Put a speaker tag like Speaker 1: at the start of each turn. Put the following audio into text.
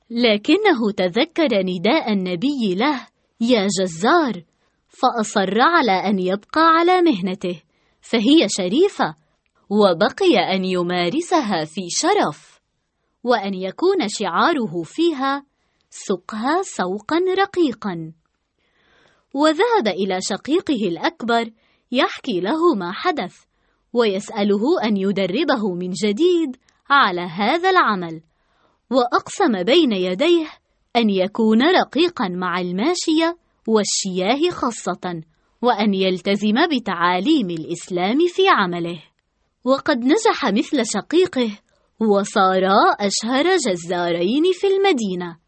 Speaker 1: لكنه تذكر نداء النبي له: يا جزار، فأصر على أن يبقى على مهنته، فهي شريفة، وبقي أن يمارسها في شرف، وأن يكون شعاره فيها: سقها سوقا رقيقا. وذهب إلى شقيقه الأكبر يحكي له ما حدث، ويسأله أن يدربه من جديد على هذا العمل، وأقسم بين يديه أن يكون رقيقا مع الماشية والشياه خاصة، وأن يلتزم بتعاليم الإسلام في عمله. وقد نجح مثل شقيقه، وصارا أشهر جزارين في المدينة.